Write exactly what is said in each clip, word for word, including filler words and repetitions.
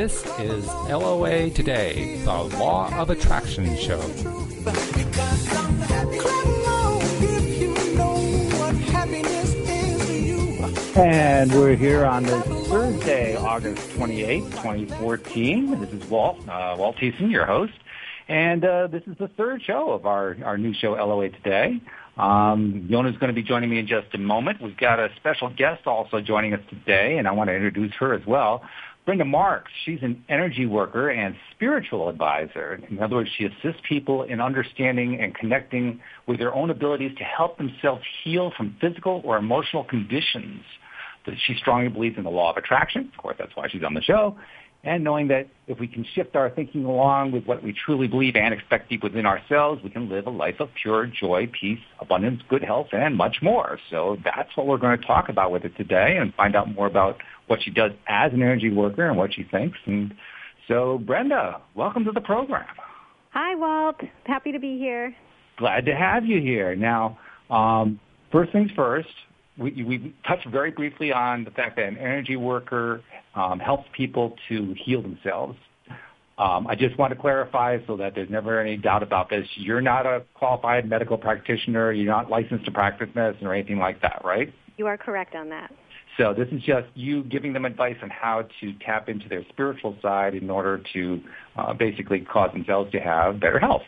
This is L O A Today, the Law of Attraction Show. And we're here on this Thursday, August twenty-eighth, twenty fourteen. This is Walt, uh, Walt Thiessen, your host. And uh, this is the third show of our, our new show, L O A Today. Um, Yona's going to be joining me in just a moment. We've got a special guest also joining us today, and I want to introduce her as well. Brenda Marks, she's an energy worker and spiritual advisor. In other words, she assists people in understanding and connecting with their own abilities to help themselves heal from physical or emotional conditions. She strongly believes in the law of attraction. Of course, that's why she's on the show. And knowing that if we can shift our thinking along with what we truly believe and expect deep within ourselves, we can live a life of pure joy, peace, abundance, good health, and much more. So that's what we're going to talk about with her today and find out more about what she does as an energy worker and what she thinks. And so, Brenda, welcome to the program. Hi, Walt. Happy to be here. Glad to have you here. Now, um, first things first, we, we touched very briefly on the fact that an energy worker um, helps people to heal themselves. Um, I just want to clarify so that there's never any doubt about this. You're not a qualified medical practitioner. You're not licensed to practice medicine or anything like that, right? You are correct on that. So this is just you giving them advice on how to tap into their spiritual side in order to uh, basically cause themselves to have better health.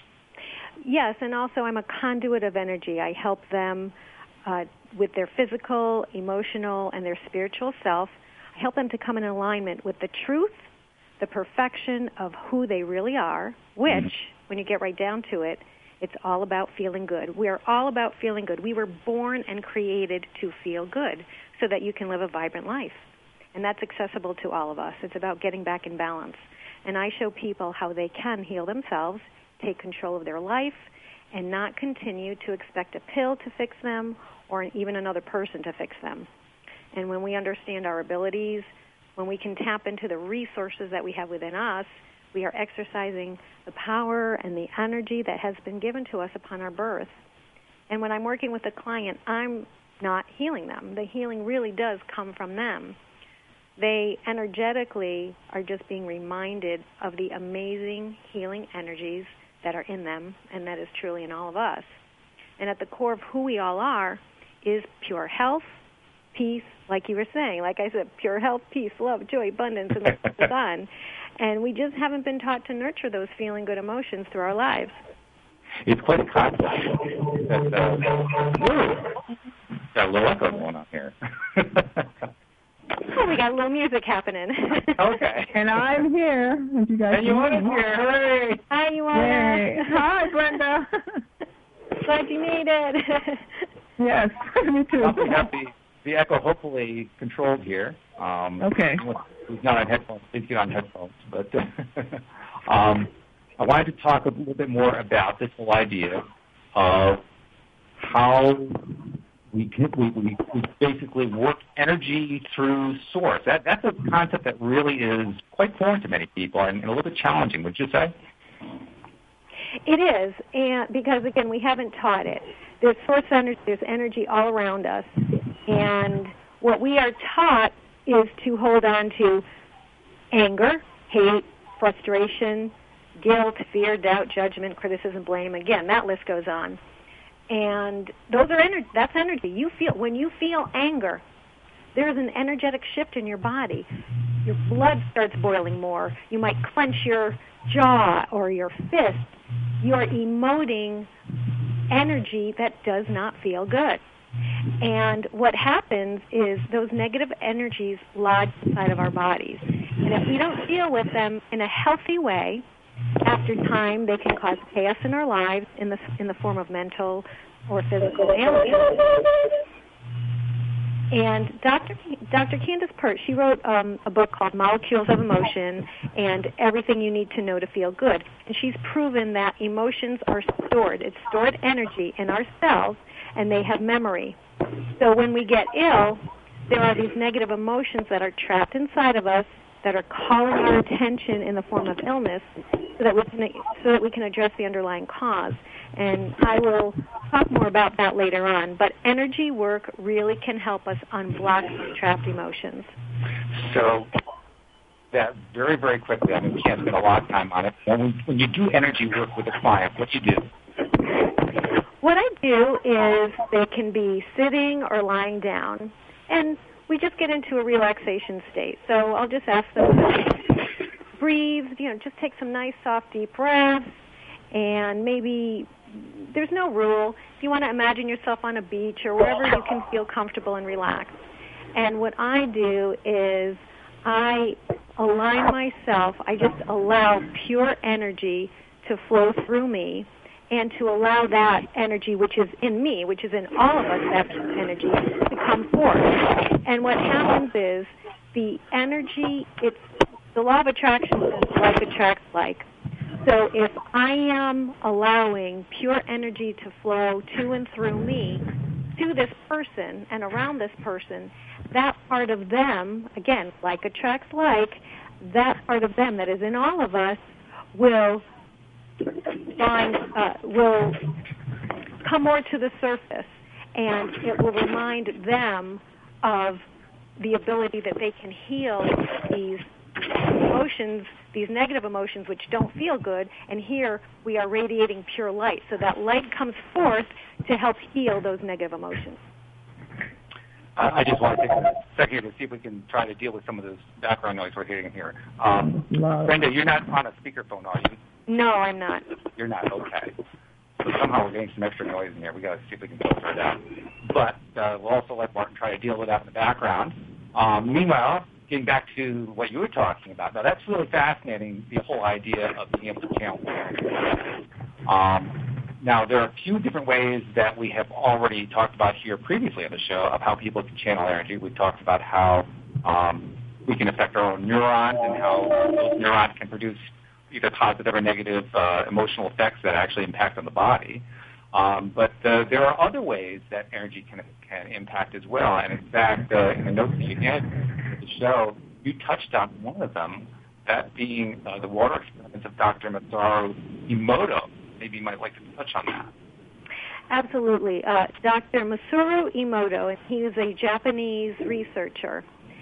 Yes, and also I'm a conduit of energy. I help them uh, with their physical, emotional, and their spiritual self. I help them to come in alignment with the truth, the perfection of who they really are, which, mm-hmm. when you get right down to it, it's all about feeling good. We are all about feeling good. We were born and created to feel good so that you can live a vibrant life. And that's accessible to all of us. It's about getting back in balance. And I show people how they can heal themselves, take control of their life, and not continue to expect a pill to fix them or even another person to fix them. And when we understand our abilities, when we can tap into the resources that we have within us, we are exercising the power and the energy that has been given to us upon our birth. And when I'm working with a client, I'm not healing them. The healing really does come from them. They energetically are just being reminded of the amazing healing energies that are in them, and that is truly in all of us. And at the core of who we all are is pure health, peace, like you were saying, like I said, pure health, peace, love, joy, abundance, and the goes on. And we just haven't been taught to nurture those feeling good emotions through our lives. It's quite a concept. That's, uh, got a little echo going on here. Oh, we got a little music happening. Okay. And I'm here. As you guys and you want to hear. Hooray. Hi, you want to. Hi, Brenda. Glad you made it. Yes, me too. Well, we have the, the echo hopefully controlled here. Um, okay. Who's not on headphones, please get on headphones. But um, I wanted to talk a little bit more about this whole idea of how we, can, we, we, we basically work energy through source. That, that's a concept that really is quite foreign to many people and, and a little bit challenging, would you say? It is, and because, again, we haven't taught it. There's source energy, there's energy all around us, and what we are taught is to hold on to anger, hate, frustration, guilt, fear, doubt, judgment, criticism, blame. Again, that list goes on. And those are energy. That's energy. You feel when you feel anger, there's an energetic shift in your body. Your blood starts boiling more. You might clench your jaw or your fist. You are emoting energy that does not feel good. And what happens is those negative energies lodge inside of our bodies. And if we don't deal with them in a healthy way, after time, they can cause chaos in our lives in the in the form of mental or physical ailments. And Doctor Doctor Candace Pert, she wrote um, a book called Molecules of Emotion and Everything You Need to Know to Feel Good. And she's proven that emotions are stored. It's stored energy in our cells, and they have memory. So when we get ill, there are these negative emotions that are trapped inside of us that are calling our attention in the form of illness so that we can so that we can address the underlying cause. And I will talk more about that later on. But energy work really can help us unblock those trapped emotions. So that very, very quickly. I mean, we can't spend a lot of time on it. When, when you do energy work with a client, what do you do? What I do is they can be sitting or lying down, and we just get into a relaxation state. So I'll just ask them to breathe, you know, just take some nice, soft, deep breaths, and maybe there's no rule. If you want to imagine yourself on a beach or wherever you can feel comfortable and relaxed. And what I do is I align myself. I just allow pure energy to flow through me, and to allow that energy, which is in me, which is in all of us, that energy, to come forth. And what happens is the energy, it's the law of attraction is like attracts like. So if I am allowing pure energy to flow to and through me, to this person and around this person, that part of them, again, like attracts like, that part of them that is in all of us will find, uh, will come more to the surface, and it will remind them of the ability that they can heal these emotions, these negative emotions which don't feel good, and here we are radiating pure light, so that light comes forth to help heal those negative emotions. Uh, I just want to take a second to see if we can try to deal with some of this background noise we're hearing here. Um, Brenda, you're not on a speakerphone, are you? No, I'm not. You're not, okay. So somehow we're getting some extra noise in here. We've got to see if we can filter it out. But uh, we'll also let Martin try to deal with that in the background. Um, meanwhile, getting back to what you were talking about, now that's really fascinating, the whole idea of being able to channel energy. Um, now, there are a few different ways that we have already talked about here previously on the show of how people can channel energy. We've talked about how um, we can affect our own neurons and how those neurons can produce either positive or negative uh, emotional effects that actually impact on the body. Um, but uh, there are other ways that energy can can impact as well. And in fact, uh, in the notes that you had for the show, you touched on one of them, that being uh, the water experiments of Doctor Masaru Emoto. Maybe you might like to touch on that. Absolutely. Uh, Doctor Masaru Emoto, and he is a Japanese researcher.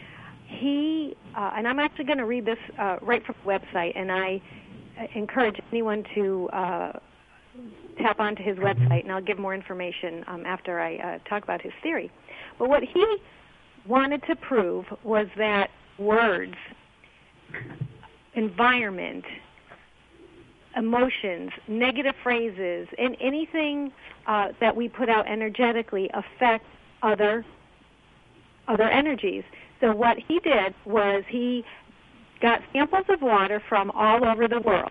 He, uh, and I'm actually going to read this uh, right from the website, and I encourage anyone to uh, tap onto his website, and I'll give more information um, after I uh, talk about his theory. But what he wanted to prove was that words, environment, emotions, negative phrases, and anything uh, that we put out energetically affect other other energies. So what he did was he got samples of water from all over the world,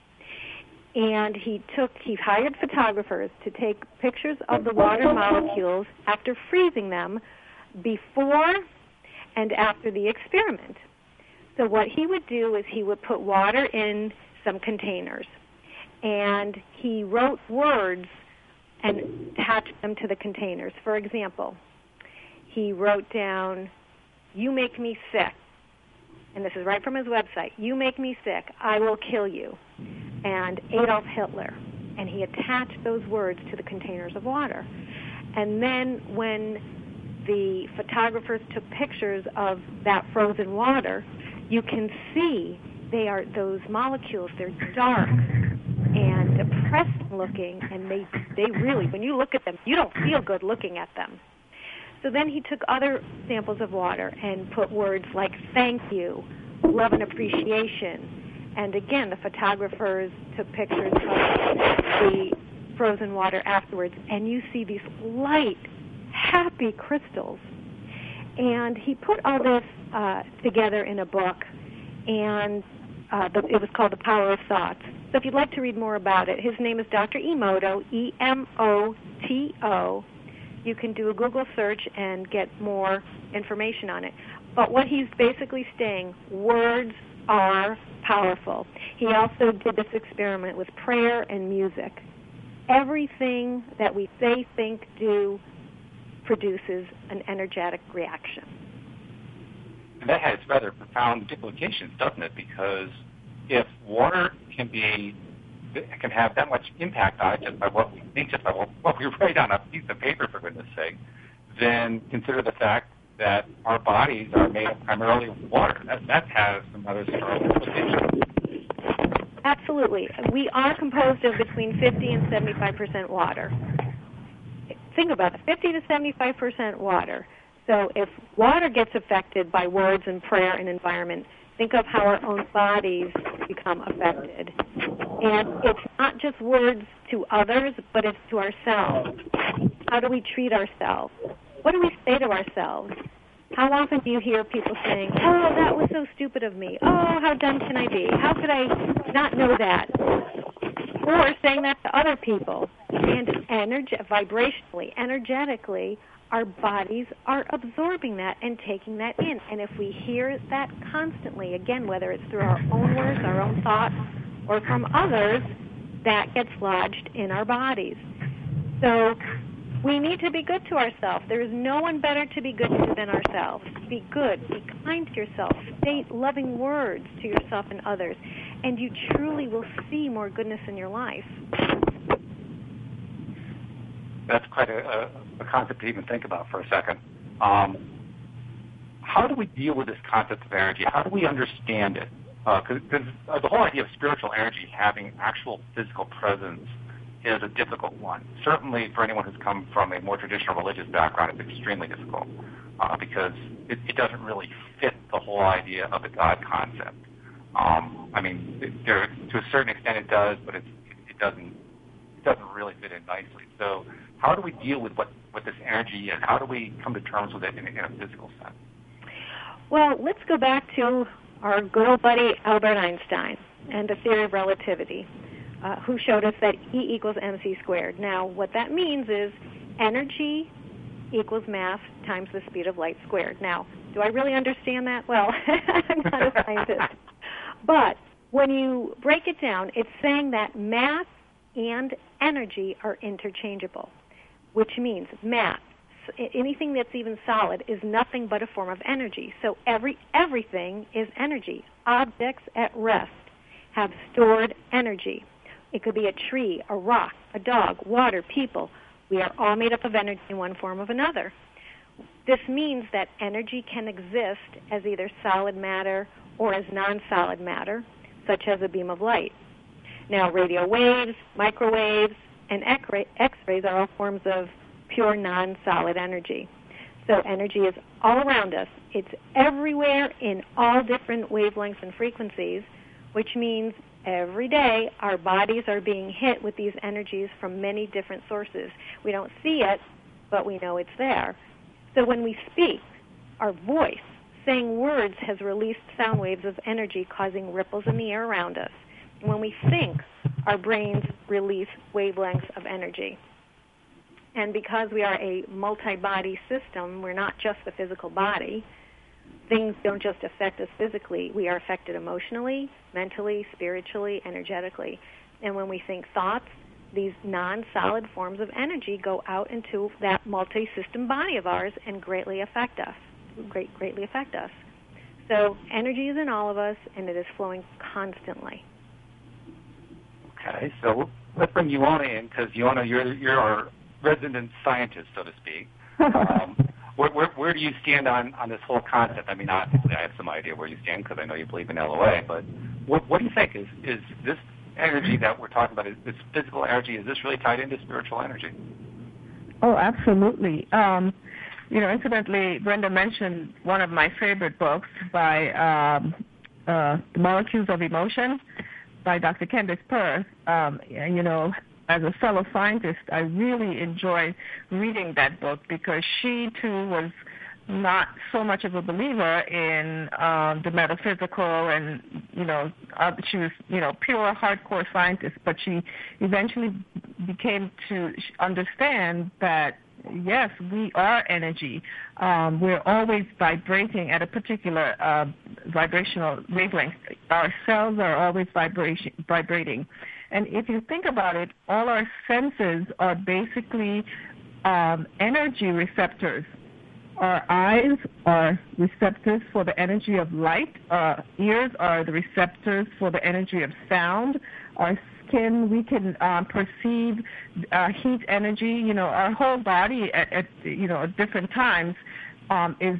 and he took he hired photographers to take pictures of the water molecules after freezing them before and after the experiment. So what he would do is he would put water in some containers, and he wrote words and attached them to the containers. For example, he wrote down, "You make me sick," and this is right from his website. "You make me sick, I will kill you," and Adolf Hitler. And he attached those words to the containers of water. And then when the photographers took pictures of that frozen water, you can see they are those molecules, they're dark and depressing looking, and they they really, when you look at them, you don't feel good looking at them. So then he took other samples of water and put words like thank you, love and appreciation. And again, the photographers took pictures of the frozen water afterwards, and you see these light, happy crystals. And he put all this uh, together in a book, and uh, the, it was called The Power of Thoughts. So if you'd like to read more about it, his name is Doctor Emoto, E M O T O. You can do a Google search and get more information on it. But what he's basically saying, words are powerful. He also did this experiment with prayer and music. Everything that we say, think, do produces an energetic reaction. And that has rather profound implications, doesn't it? Because if water can be can have that much impact on it just by what we think, just by what we write on a piece of paper, for goodness sake, then consider the fact that our bodies are made up primarily of water. That, that has some other startling implications. Absolutely. We are composed of between fifty and seventy-five percent water. Think about it, fifty to seventy-five percent water. So if water gets affected by words and prayer and environment, think of how our own bodies become affected. And it's not just words to others, but it's to ourselves. How do we treat ourselves? What do we say to ourselves? How often do you hear people saying, oh, that was so stupid of me. Oh, how dumb can I be? How could I not know that? Or saying that to other people. And energe- vibrationally, energetically, our bodies are absorbing that and taking that in. And if we hear that constantly, again, whether it's through our own words, our own thoughts, or from others, that gets lodged in our bodies. So we need to be good to ourselves. There is no one better to be good to than ourselves. Be good. Be kind to yourself. Say loving words to yourself and others. And you truly will see more goodness in your life. That's quite a, a, a concept to even think about for a second. Um, how do we deal with this concept of energy? How do we understand it? Because uh, uh, the whole idea of spiritual energy having actual physical presence is a difficult one. Certainly for anyone who's come from a more traditional religious background, it's extremely difficult uh, because it, it doesn't really fit the whole idea of the God concept. Um, I mean, it, there, to a certain extent it does, but it's, it, it doesn't it doesn't really fit in nicely. So how do we deal with what, what this energy is? How do we come to terms with it in, in a physical sense? Well, let's go back to our good old buddy Albert Einstein and the theory of relativity, uh, who showed us that E equals mc squared. Now, what that means is energy equals mass times the speed of light squared. Now, do I really understand that? Well, I'm not a scientist. But when you break it down, it's saying that mass and energy are interchangeable, which means mass, anything that's even solid, is nothing but a form of energy. So every everything is energy. Objects at rest have stored energy. It could be a tree, a rock, a dog, water, people. We are all made up of energy in one form or another. This means that energy can exist as either solid matter or as non-solid matter, such as a beam of light. Now, radio waves, microwaves, and X-rays are all forms of pure non-solid energy. So energy is all around us. It's everywhere in all different wavelengths and frequencies, which means every day our bodies are being hit with these energies from many different sources. We don't see it, but we know it's there. So when we speak, our voice, saying words, has released sound waves of energy causing ripples in the air around us. When we think, our brains release wavelengths of energy. And because we are a multi-body system, we're not just the physical body, things don't just affect us physically. We are affected emotionally, mentally, spiritually, energetically. And when we think thoughts, these non-solid forms of energy go out into that multi-system body of ours and greatly affect us, great, greatly affect us. So energy is in all of us, and it is flowing constantly. Okay, so let's bring Ioana in, because Ioana, you're you're our resident scientist, so to speak. Um, where, where, where do you stand on, on this whole concept? I mean, obviously I have some idea where you stand because I know you believe in L O A, but what, what do you think? Is is this energy that we're talking about, is this physical energy, is this really tied into spiritual energy? Oh, absolutely. Um, you know, incidentally, Brenda mentioned one of my favorite books by um, uh, The Molecules of Emotion by Doctor Candace Purr. Um, you know, as a fellow scientist, I really enjoyed reading that book because she, too, was not so much of a believer in uh, the metaphysical and, you know, uh, she was, you know, pure hardcore scientist, but she eventually became to understand that, yes, we are energy. Um, we're always vibrating at a particular uh, vibrational wavelength. Our cells are always vibration, vibrating. And if you think about it, all our senses are basically um, energy receptors. Our eyes are receptors for the energy of light. Our ears are the receptors for the energy of sound. Our skin, we can um, perceive uh, heat energy. You know, our whole body at, at you know at different times um, is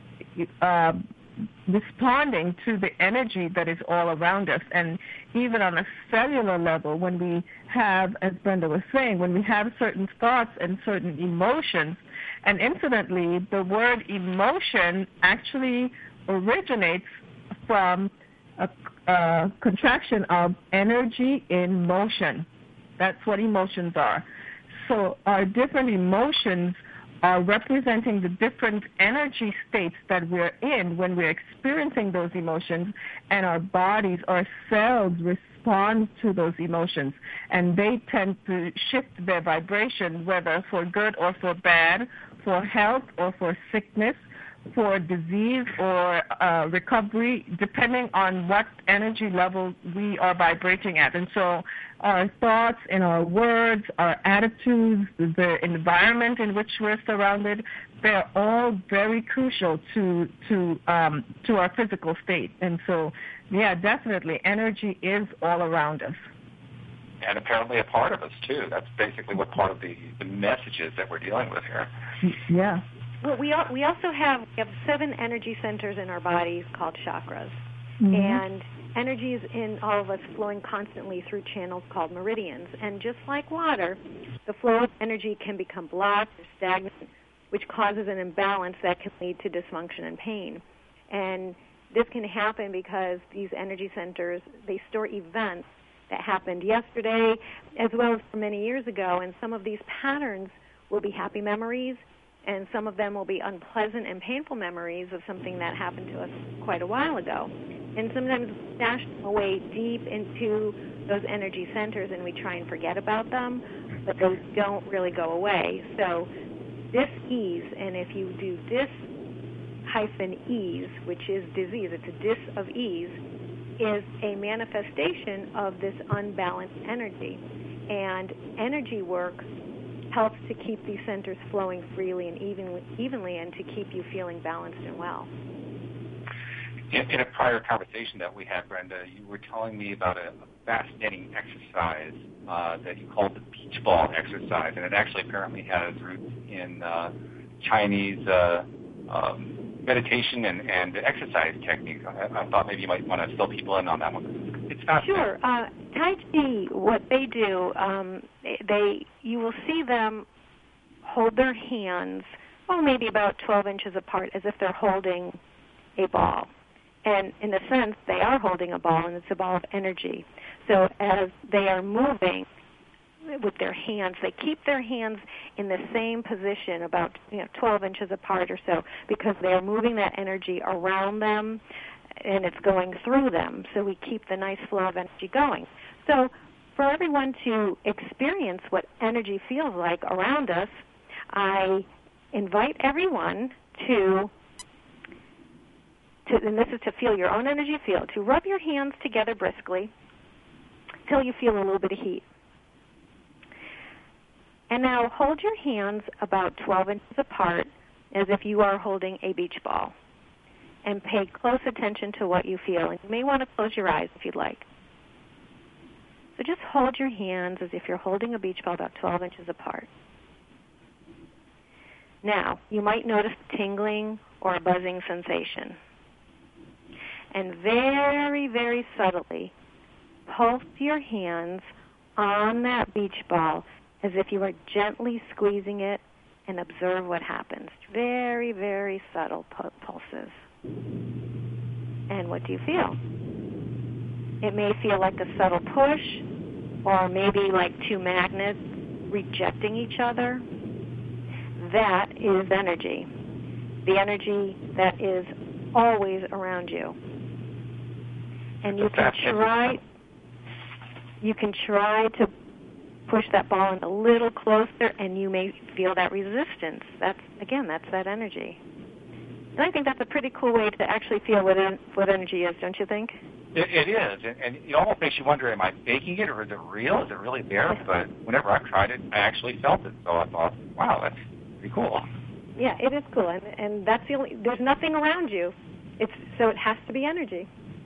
uh, responding to the energy that is all around us. And even on a cellular level, when we have, as Brenda was saying, when we have certain thoughts and certain emotions, and incidentally, the word emotion actually originates from a, a contraction of energy in motion. That's what emotions are. So our different emotions are representing the different energy states that we're in when we're experiencing those emotions, and our bodies, our cells respond to those emotions, and they tend to shift their vibration, whether for good or for bad, for health or for sickness, for disease or uh, recovery, depending on what energy level we are vibrating at. And so our thoughts and our words, our attitudes, the environment in which we're surrounded, they're all very crucial to to um, to our physical state. And so, yeah, definitely, energy is all around us. And apparently a part of us, too. That's basically what part of the, the message is that we're dealing with here. Yeah. Well, we al- we also have we have seven energy centers in our bodies called chakras, mm-hmm. and energy is in all of us flowing constantly through channels called meridians. And just like water, the flow of energy can become blocked or stagnant, which causes an imbalance that can lead to dysfunction and pain. And this can happen because these energy centers, they store events that happened yesterday as well as for many years ago, and some of these patterns will be happy memories, and some of them will be unpleasant and painful memories of something that happened to us quite a while ago. And sometimes we stash them away deep into those energy centers and we try and forget about them, but they don't really go away. So dis-ease, and if you do dis hyphen ease, which is disease, it's a dis of ease, is a manifestation of this unbalanced energy. And energy work helps to keep these centers flowing freely and evenly, evenly and to keep you feeling balanced and well. In, in a prior conversation that we had, Brenda, you were telling me about a, a fascinating exercise uh, that you called the beach ball exercise, and it actually apparently has roots in uh, Chinese uh, um, meditation and, and exercise techniques. I, I thought maybe you might want to fill people in on that one. It's fascinating. Sure. Uh, Tai Chi, what they do, um, they you will see them hold their hands, oh, maybe about twelve inches apart, as if they're holding a ball. And in a sense, they are holding a ball, and it's a ball of energy. So as they are moving with their hands, they keep their hands in the same position, about you know twelve inches apart or so, because they are moving that energy around them, and it's going through them. So we keep the nice flow of energy going. So for everyone to experience what energy feels like around us, I invite everyone to, to, and this is to feel your own energy field, to rub your hands together briskly till you feel a little bit of heat. And now hold your hands about twelve inches apart as if you are holding a beach ball. And pay close attention to what you feel. And you may want to close your eyes if you'd like. So just hold your hands as if you're holding a beach ball about twelve inches apart. Now, you might notice a tingling or a buzzing sensation. And very, very subtly, pulse your hands on that beach ball as if you are gently squeezing it, and observe what happens. Very, very subtle pulses. And what do you feel? It may feel like a subtle push, or maybe like two magnets rejecting each other. That is energy. The energy that is always around you. And you can try you can try to push that ball in a little closer, and you may feel that resistance. That's again, that's that energy. And I think that's a pretty cool way to actually feel what, en- what energy is, don't you think? It, it is, and, and it almost makes you wonder, am I faking it, or is it real? Is it really there? But whenever I've tried it, I actually felt it. So I thought, wow, that's pretty cool. Yeah, it is cool, and, and that's the only, there's nothing around you. It's so it has to be energy.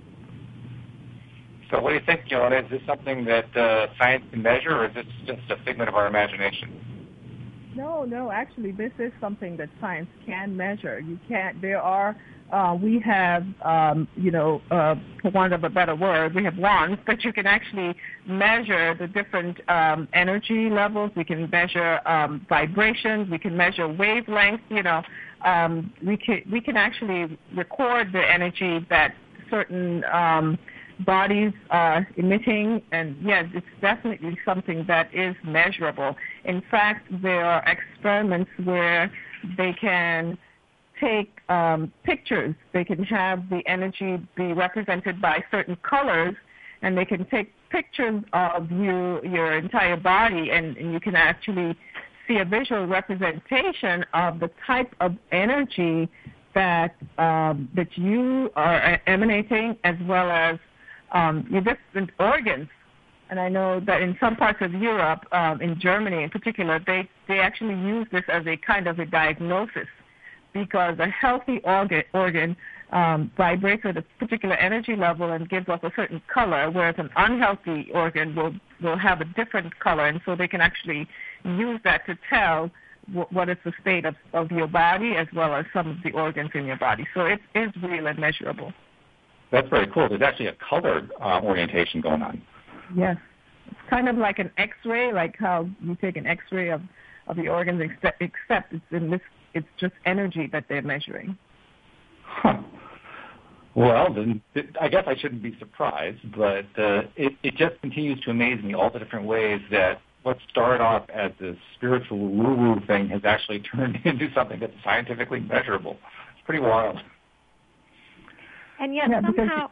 So what do you think, Joan? Is this something that uh, science can measure, or is this just a figment of our imagination? No, no. Actually, this is something that science can measure. You can't. There are. Uh, we have, um, you know, uh, for want of a better word, we have wands, but you can actually measure the different um, energy levels. We can measure um, vibrations. We can measure wavelengths. You know, um, we can we can actually record the energy that certain um, bodies are emitting, and yes, it's definitely something that is measurable. In fact, there are experiments where they can take um, pictures. They can have the energy be represented by certain colors, and they can take pictures of you, your entire body, and, and you can actually see a visual representation of the type of energy that um, that you are emanating, as well as um, your different organs. And I know that in some parts of Europe, um, in Germany in particular, they, they actually use this as a kind of a diagnosis, because a healthy organ, organ um, vibrates at a particular energy level and gives off a certain color, whereas an unhealthy organ will, will have a different color, and so they can actually use that to tell w- what is the state of, of your body, as well as some of the organs in your body. So it is real and measurable. That's very cool. There's actually a color uh, orientation going on. Yes. It's kind of like an X-ray, like how you take an X-ray of, of the organs, except, except it's in this It's just energy that they're measuring. Huh. Well, then I guess I shouldn't be surprised, but uh, it, it just continues to amaze me all the different ways that what started off as a spiritual woo-woo thing has actually turned into something that's scientifically measurable. It's pretty wild. And yet yeah, somehow,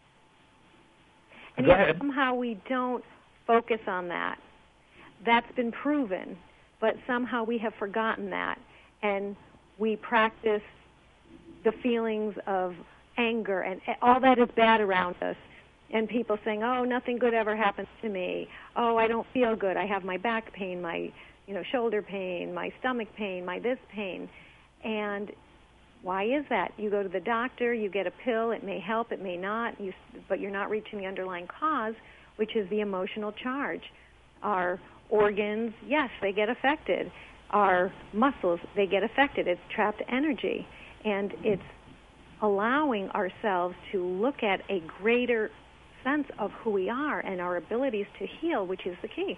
and Go yet ahead. somehow we don't focus on that. That's been proven, but somehow we have forgotten that. And we practice the feelings of anger and all that is bad around us. And people saying, oh, nothing good ever happens to me. Oh, I don't feel good. I have my back pain, my you know, shoulder pain, my stomach pain, my this pain. And why is that? You go to the doctor, you get a pill. It may help, it may not, you, but you're not reaching the underlying cause, which is the emotional charge. Our organs, yes, they get affected. Our muscles, they get affected. It's trapped energy. And it's allowing ourselves to look at a greater sense of who we are and our abilities to heal, which is the key.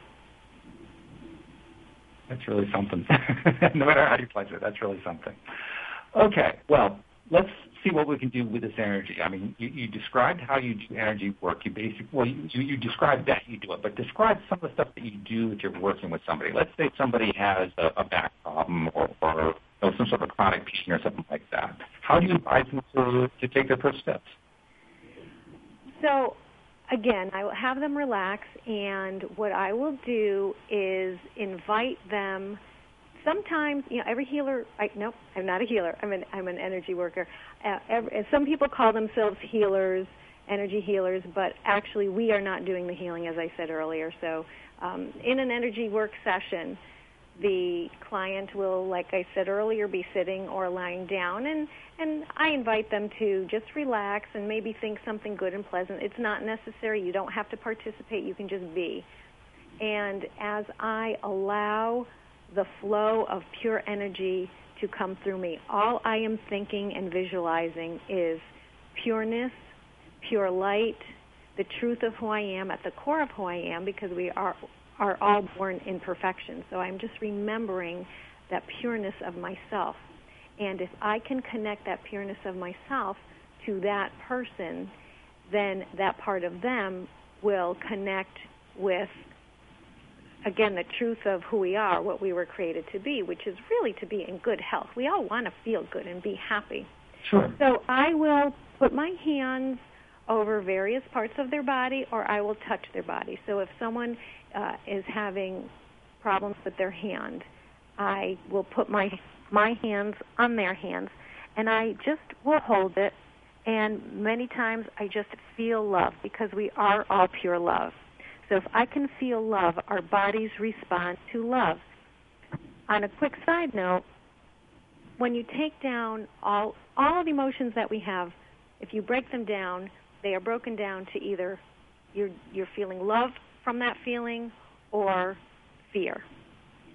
That's really something. No matter how you slice it, that's really something. Okay, well, let's see what we can do with this energy. I mean, you, you described how you do energy work. You basically, well, you, you described that you do it, but describe some of the stuff that you do if you're working with somebody. Let's say somebody has a, a back problem or, or you know, some sort of chronic pain or something like that. How do you advise them to, to take their first steps? So, again, I will have them relax, and what I will do is invite them. Sometimes, you know, every healer, I, nope, I'm not a healer. I'm an, I'm an energy worker. Uh, every, some people call themselves healers, energy healers, but actually we are not doing the healing, as I said earlier. So um, in an energy work session, the client will, like I said earlier, be sitting or lying down, and, and I invite them to just relax and maybe think something good and pleasant. It's not necessary. You don't have to participate. You can just be. And as I allow the flow of pure energy to come through me, all I am thinking and visualizing is pureness, pure light, the truth of who I am, at the core of who I am, because we are are all born in perfection. So I'm just remembering that pureness of myself. And if I can connect that pureness of myself to that person, then that part of them will connect with, again, the truth of who we are, what we were created to be, which is really to be in good health. We all want to feel good and be happy. Sure. So I will put my hands over various parts of their body, or I will touch their body. So if someone uh, is having problems with their hand, I will put my my hands on their hands, and I just will hold it, and many times I just feel love, because we are all pure love. So if I can feel love, our bodies respond to love. On a quick side note, when you take down all all the emotions that we have, if you break them down, they are broken down to either you're, you're feeling love from that feeling or fear.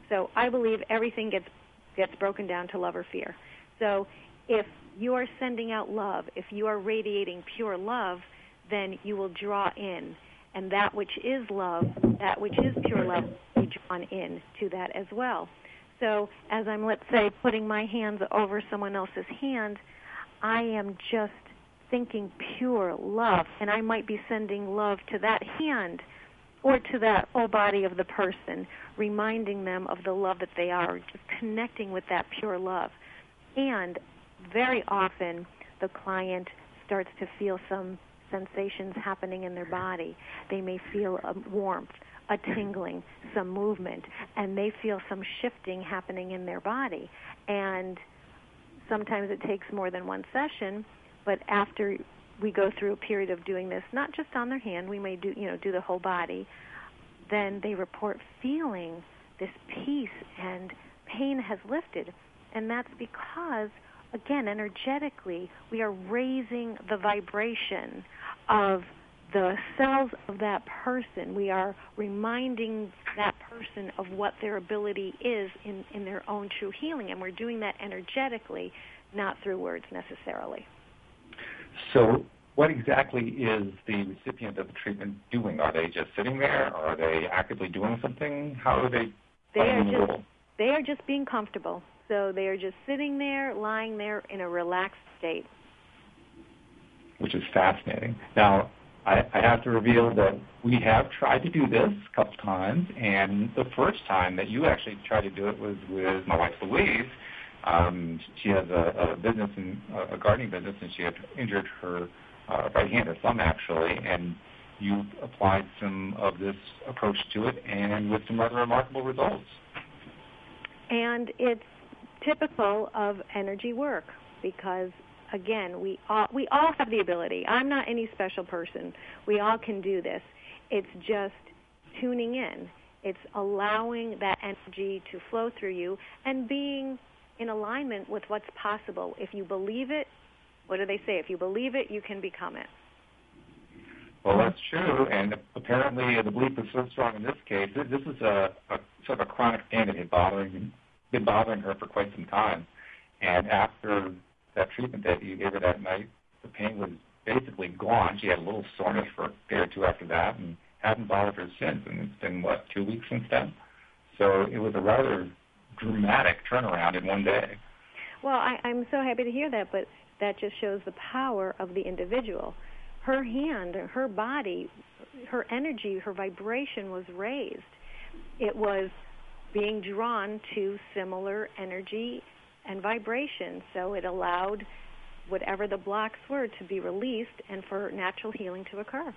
So I believe everything gets gets broken down to love or fear. So if you are sending out love, if you are radiating pure love, then you will draw in. And that which is love, that which is pure love, will be drawn in to that as well. So as I'm, let's say, putting my hands over someone else's hand, I am just thinking pure love, and I might be sending love to that hand or to that whole body of the person, reminding them of the love that they are, just connecting with that pure love. And very often the client starts to feel some sensations happening in their body. They may feel a warmth, a tingling, some movement, and they feel some shifting happening in their body. And sometimes it takes more than one session, but after we go through a period of doing this, not just on their hand, we may do, you know, do the whole body, then they report feeling this peace and pain has lifted. And that's because, again, energetically, we are raising the vibration of the cells of that person. We are reminding that person of what their ability is in, in their own true healing, and we're doing that energetically, not through words necessarily. So what exactly is the recipient of the treatment doing? Are they just sitting there? Are they actively doing something? How are they they are playing the just, role? They are just being comfortable. So they are just sitting there, lying there in a relaxed state. Which is fascinating. Now, I, I have to reveal that we have tried to do this a couple times, and the first time that you actually tried to do it was with my wife, Louise. Um, she has a, a business, in, a gardening business, and she had injured her uh, right hand, or thumb actually, and you applied some of this approach to it, and with some rather remarkable results. And it's typical of energy work because, again, we all, we all have the ability. I'm not any special person. We all can do this. It's just tuning in. It's allowing that energy to flow through you and being in alignment with what's possible. If you believe it, what do they say? If you believe it, you can become it. Well, that's true, and apparently the belief is so strong in this case. This is a, a sort of a chronic pain that had bothering, been bothering her for quite some time. And after that treatment that you gave her that night, the pain was basically gone. She had a little soreness for a day or two after that and hadn't bothered her since. And it's been, what, two weeks since then? So it was a rather dramatic turnaround in one day. Well, I, I'm so happy to hear that, but that just shows the power of the individual. Her hand, her body, her energy, her vibration was raised. It was being drawn to similar energy and vibration, so it allowed whatever the blocks were to be released and for natural healing to occur.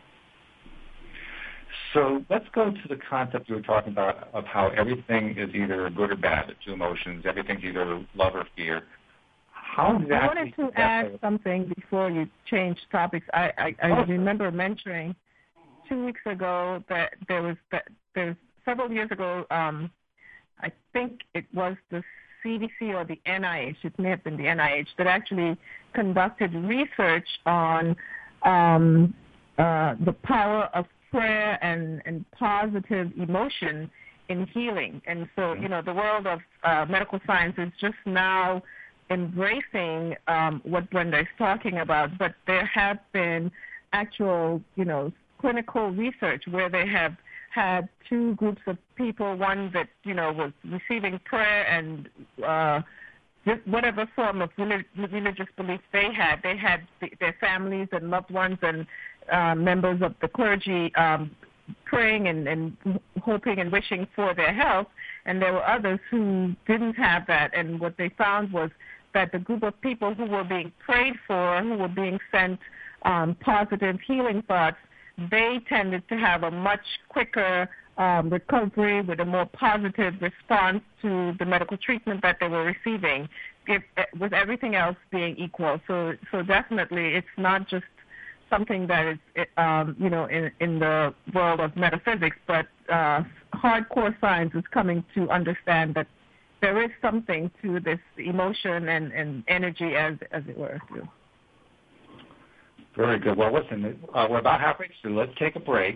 So let's go to the concept you were talking about of how everything is either good or bad, the two emotions, everything's either love or fear. How exactly I wanted to add something before you change topics. I, I, I oh. remember mentioning two weeks ago that there was that there's several years ago, um, I think it was the C D C or the N I H, it may have been the N I H, that actually conducted research on um, uh, the power of prayer and, and positive emotion in healing. And so, you know, the world of uh, medical science is just now embracing um, what Brenda is talking about, but there have been actual, you know, clinical research where they have had two groups of people, one that, you know, was receiving prayer and uh, just whatever form of relig- religious belief they had. They had the, their families and loved ones and uh, members of the clergy um, praying and, and hoping and wishing for their health, and there were others who didn't have that, and what they found was that the group of people who were being prayed for, who were being sent um, positive healing thoughts, they tended to have a much quicker um, recovery with a more positive response to the medical treatment that they were receiving, if, with everything else being equal. So, so definitely, it's not just something that is, um, you know, in, in the world of metaphysics, but uh, hardcore science is coming to understand that there is something to this emotion and, and energy, as as it were. Too. Very good. Well, listen, uh, we're about halfway through. Let's take a break.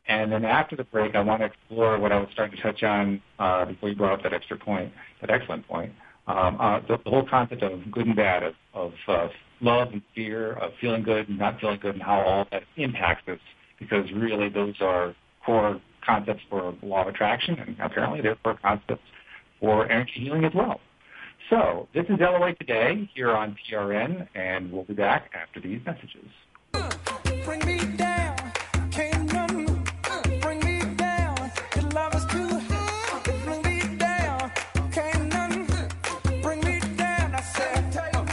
And then after the break, I want to explore what I was starting to touch on uh, before you brought up that extra point, that excellent point, um, uh, the, the whole concept of good and bad, of, of uh, love and fear, of feeling good and not feeling good, and how all that impacts us, because really those are core concepts for the law of attraction, and apparently they're core concepts for energy healing as well. So this is L O A Today here on P R N, and we'll be back after these messages. Bring me down, can't none bring me down. Your love is too high. Bring me down, can't none bring me down. I said,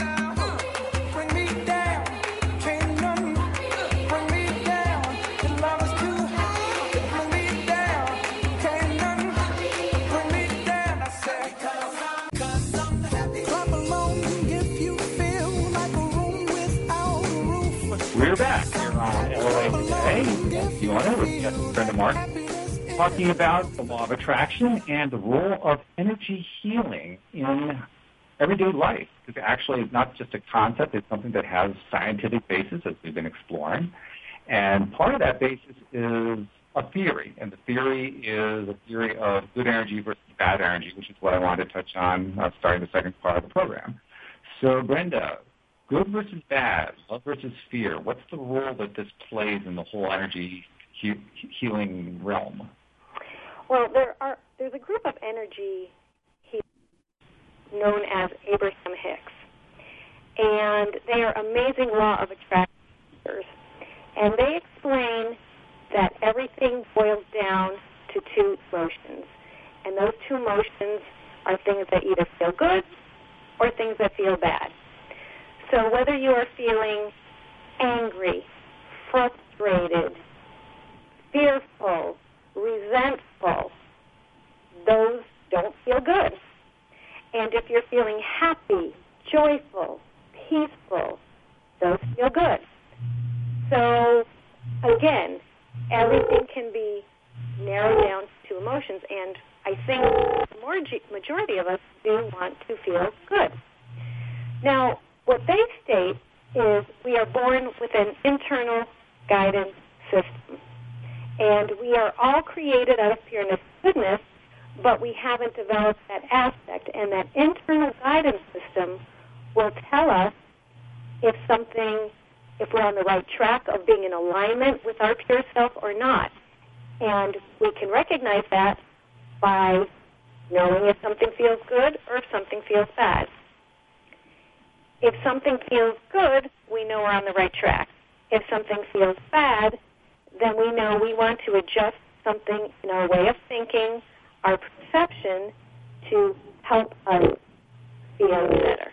bring me down, can't none bring me down. Your love is too high. Bring me down, can't none bring me down. I said, cause I'm happy. Clap along if you feel like a room without a roof. We're back here on L O A Today. You want to with Jeff and Brenda Mark, talking about the law of attraction and the role of energy healing in everyday life. Because actually, it's not just a concept; it's something that has scientific basis, as we've been exploring. And part of that basis is a theory, and the theory is a theory of good energy versus bad energy, which is what I wanted to touch on uh, starting the second part of the program. So, Brenda, good versus bad, love versus fear, what's the role that this plays in the whole energy he- healing realm? Well, there are there's a group of energy healers known as Abraham Hicks, and they are amazing law of attraction healers, and they explain that everything boils down to two emotions, and those two emotions are things that either feel good or things that feel bad. So whether you are feeling angry, frustrated, fearful, resentful, those don't feel good. And if you're feeling happy, joyful, peaceful, those feel good. So again, everything can be narrowed down to emotions, and I think the majority of us do want to feel good. Now, what they state is we are born with an internal guidance system, and we are all created out of pureness and goodness, but we haven't developed that aspect, and that internal guidance system will tell us if something, if we're on the right track of being in alignment with our pure self or not. And we can recognize that by knowing if something feels good or if something feels bad. If something feels good, we know we're on the right track. If something feels bad, then we know we want to adjust something in our way of thinking, our perception, to help us feel better.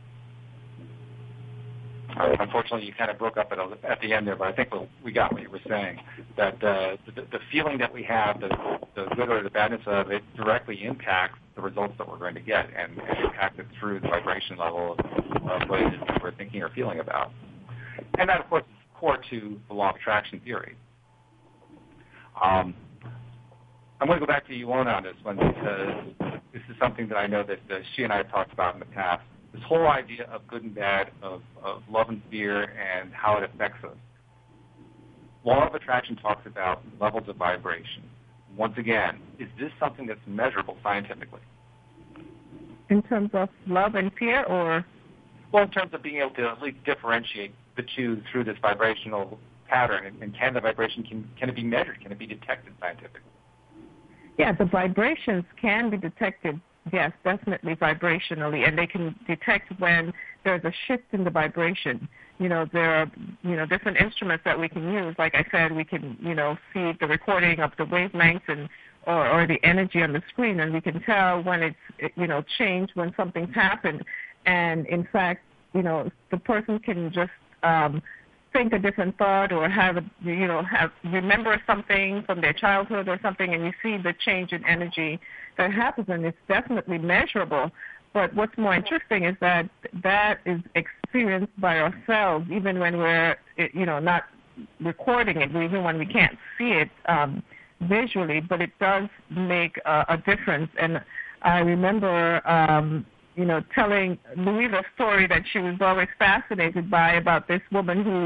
Uh, unfortunately, you kind of broke up at, a, at the end there, but I think we, we got what you were saying, that uh, the, the feeling that we have, the, the good or the badness of it, directly impacts the results that we're going to get, and, and impact it through the vibration level of, of what it is that we're thinking or feeling about. And that, of course, is core to the law of attraction theory. Um, I'm going to go back to Iwona on this one, because this is something that I know that uh, she and I have talked about in the past. This whole idea of good and bad, of, of love and fear, and how it affects us. Law of attraction talks about levels of vibration. Once again, is this something that's measurable scientifically? In terms of love and fear, or? Well, in terms of being able to at least differentiate the two through this vibrational pattern, and, and can the vibration, can, can it be measured? Can it be detected scientifically? Yeah, the vibrations can be detected. Yes, definitely vibrationally, and they can detect when there's a shift in the vibration. You know, there are, you know, different instruments that we can use. Like I said, we can, you know, see the recording of the wavelengths and or, or the energy on the screen, and we can tell when it's, you know, changed, when something's happened. And in fact, you know, the person can just um, think a different thought or have, a, you know, have remember something from their childhood or something, and you see the change in energy that happens, and it's definitely measurable. But what's more interesting is that that is experienced by ourselves, even when we're, you know, not recording it, even when we can't see it um, visually. But it does make a, a difference. And I remember, um, you know, telling Louisa a story that she was always fascinated by about this woman who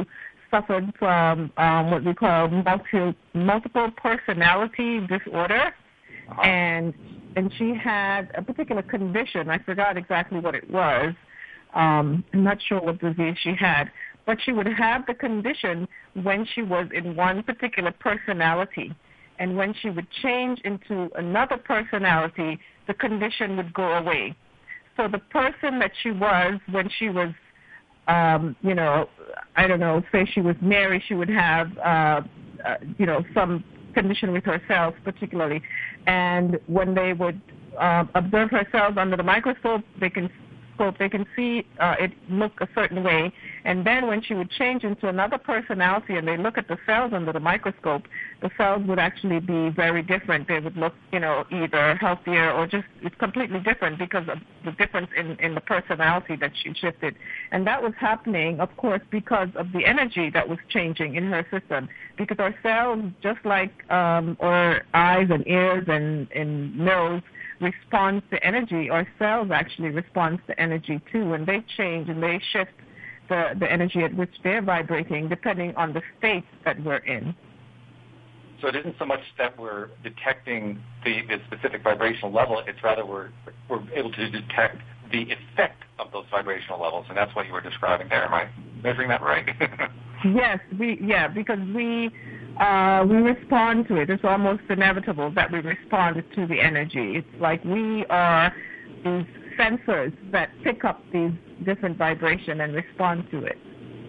suffered from um, what we call multi, multiple personality disorder, uh-huh. and and she had a particular condition. I forgot exactly what it was. Um, I'm not sure what disease she had, but she would have the condition when she was in one particular personality. And when she would change into another personality, the condition would go away. So the person that she was when she was, um, you know, I don't know, say she was Mary, she would have, uh, uh, you know, some condition with her cells particularly. And when they would uh, observe her cells under the microscope, they can they can see uh, it look a certain way, and then when she would change into another personality and they look at the cells under the microscope, the cells would actually be very different. They would look, you know, either healthier or just it's completely different because of the difference in, in the personality that she shifted. And that was happening, of course, because of the energy that was changing in her system, because our cells, just like um, our eyes and ears and, and nose, responds to energy. Our cells actually responds to energy too, and they change and they shift the, the energy at which they're vibrating depending on the state that we're in. So it isn't so much that we're detecting the, the specific vibrational level, it's rather we're, we're able to detect the effect of those vibrational levels, and that's what you were describing there. Am I measuring that right? Yes, we yeah, because we uh, we respond to it. It's almost inevitable that we respond to the energy. It's like we are these sensors that pick up these different vibrations and respond to it.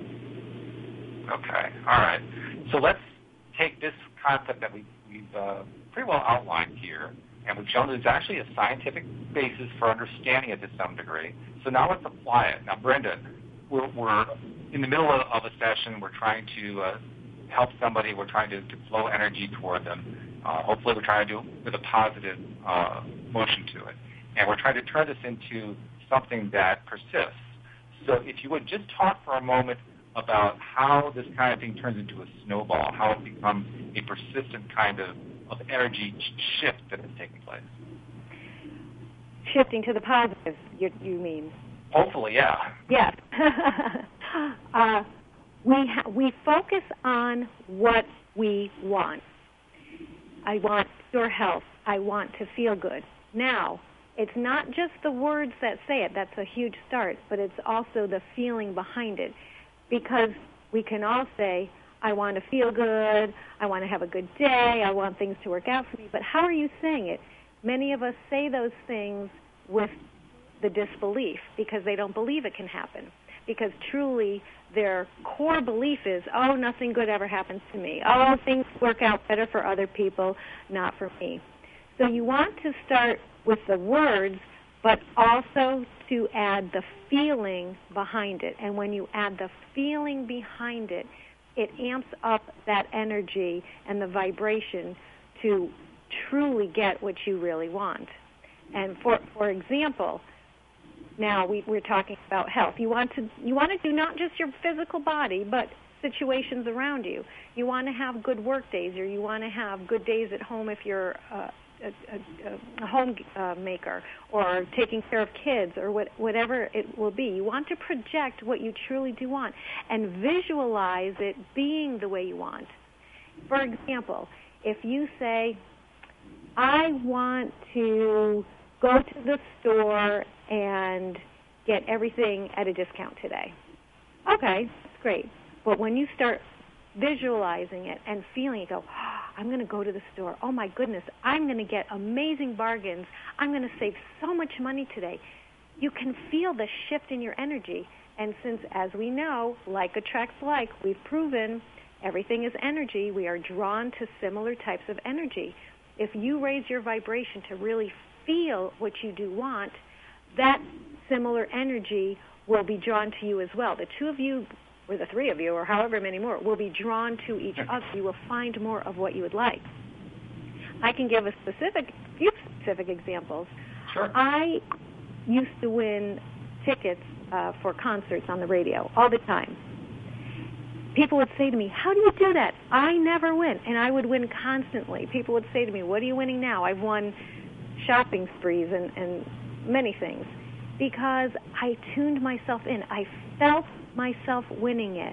Okay, all right. So let's take this concept that we, we've uh, pretty well outlined here, and we've shown there's actually a scientific basis for understanding it to some degree. So now let's apply it. Now, Brenda, we're, we're in the middle of, of a session. We're trying to uh, help somebody. We're trying to, to flow energy toward them. Uh, hopefully we're trying to do it with a positive uh, motion to it. And we're trying to turn this into something that persists. So if you would just talk for a moment about how this kind of thing turns into a snowball, how it becomes a persistent kind of, of energy shift that is taking place. Shifting to the positive, you, you mean? Hopefully, yeah. Yes. uh, we ha- we focus on what we want. I want your health. I want to feel good. Now, it's not just the words that say it. That's a huge start, but it's also the feeling behind it. Because we can all say, I want to feel good, I want to have a good day, I want things to work out for me, but how are you saying it? Many of us say those things with the disbelief because they don't believe it can happen. Because truly their core belief is, oh, nothing good ever happens to me. Oh, things work out better for other people, not for me. So you want to start with the words, but also to add the feeling behind it. And when you add the feeling behind it, it amps up that energy and the vibration to truly get what you really want. And for for example, now we, we're talking about health. You want to you want to do not just your physical body, but situations around you. You want to have good work days, or you want to have good days at home if you're uh, a, a, a home uh, maker, or taking care of kids, or what, whatever it will be. You want to project what you truly do want and visualize it being the way you want. For example, if you say, I want to go to the store and get everything at a discount today. Okay, that's great. But when you start visualizing it and feeling it, go, oh, I'm going to go to the store. Oh, my goodness, I'm going to get amazing bargains. I'm going to save so much money today. You can feel the shift in your energy. And since, as we know, like attracts like, we've proven everything is energy, we are drawn to similar types of energy. If you raise your vibration to really feel what you do want, that similar energy will be drawn to you as well. The two of you, or the three of you, or however many more, will be drawn to each other. You will find more of what you would like. I can give a specific, few specific examples. Sure. I used to win tickets uh, for concerts on the radio all the time. People would say to me, how do you do that? I never win. And I would win constantly. People would say to me, what are you winning now? I've won shopping sprees and, and many things, because I tuned myself in. I felt myself winning it.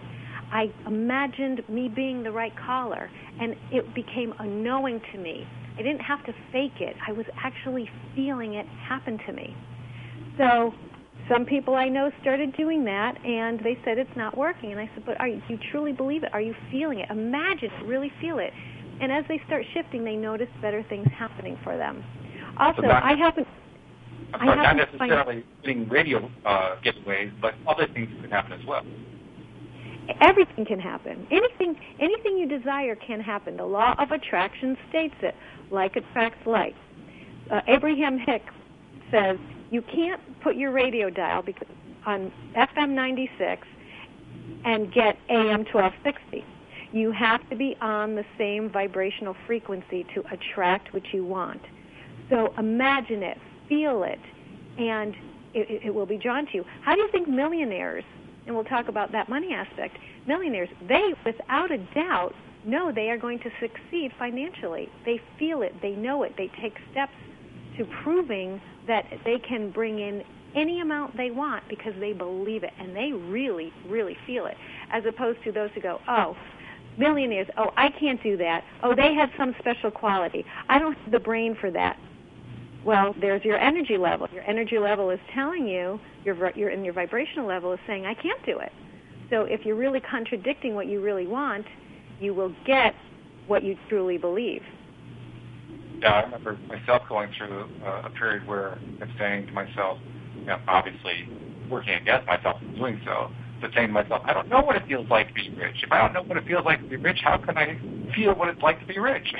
I imagined me being the right caller, and it became a knowing to me. I didn't have to fake it. I was actually feeling it happen to me. So some people I know started doing that, and they said it's not working. And I said, but are you, do you truly believe it? Are you feeling it? Imagine it, really feel it. And as they start shifting, they notice better things happening for them. Also, so not, I happen... I'm sorry, I not happen necessarily getting radio uh, giveaways, but other things can happen as well. Everything can happen. Anything anything you desire can happen. The law of attraction states it. Like attracts like. Uh, Abraham Hicks says you can't put your radio dial because on F M ninety-six and get A M twelve sixty. You have to be on the same vibrational frequency to attract what you want. So imagine it, feel it, and it, it will be drawn to you. How do you think millionaires, and we'll talk about that money aspect, millionaires, they, without a doubt, know they are going to succeed financially. They feel it. They know it. They take steps to proving that they can bring in any amount they want because they believe it, and they really, really feel it, as opposed to those who go, oh, millionaires, oh, I can't do that. Oh, they have some special quality. I don't have the brain for that. Well, there's your energy level. Your energy level is telling you, your, your, and your vibrational level is saying, I can't do it. So if you're really contradicting what you really want, you will get what you truly believe. Yeah, I remember myself going through a, a period where I'm saying to myself, you know, obviously working against myself in doing so, but saying to myself, I don't know what it feels like to be rich. If I don't know what it feels like to be rich, how can I feel what it's like to be rich?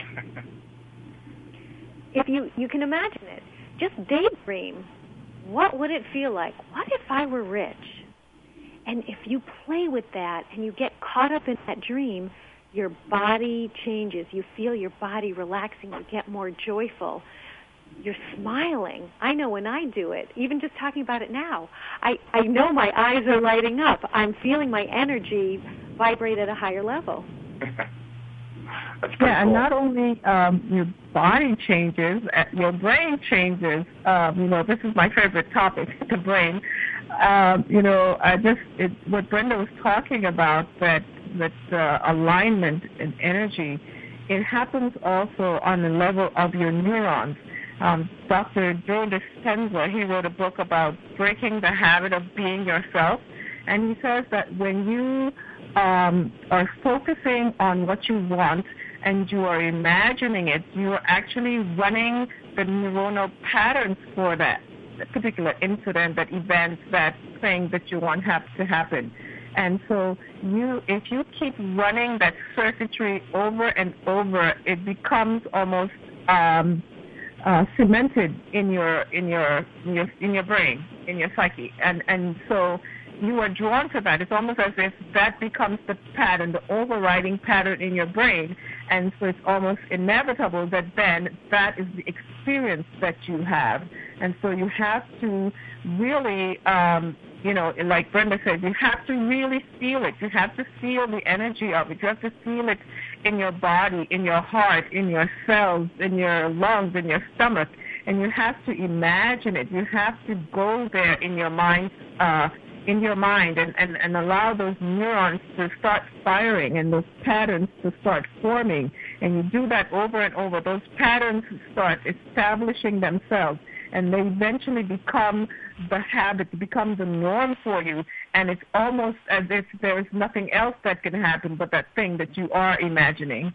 If you, you can imagine it, just daydream. What would it feel like? What if I were rich? And if you play with that and you get caught up in that dream, your body changes. You feel your body relaxing. You get more joyful. You're smiling. I know when I do it, even just talking about it now, I, I know my eyes are lighting up. I'm feeling my energy vibrate at a higher level. That's yeah, cool. And not only um, your body changes, your brain changes. Um, you know, this is my favorite topic, the brain. Um, you know, I just it, what Brenda was talking about, that that uh, alignment and energy, it happens also on the level of your neurons. Um, Doctor Joe Dispenza, he wrote a book about breaking the habit of being yourself, and he says that when you um, are focusing on what you want and you are imagining it, you are actually running the neuronal patterns for that particular incident, that event, that thing that you want have to happen. And so you, if you keep running that circuitry over and over, it becomes almost um, uh, cemented in your in your in your in your brain, in your psyche, and and so you are drawn to that. It's almost as if that becomes the pattern, the overriding pattern in your brain, and so it's almost inevitable that then that is the experience that you have. And so you have to really, um, you know, like Brenda said, you have to really feel it. You have to feel the energy of it. You have to feel it in your body, in your heart, in your cells, in your lungs, in your stomach, and you have to imagine it. You have to go there in your mind, uh, in your mind and, and, and allow those neurons to start firing and those patterns to start forming. And you do that over and over. Those patterns start establishing themselves, and they eventually become the habit, become the norm for you. And it's almost as if there is nothing else that can happen but that thing that you are imagining.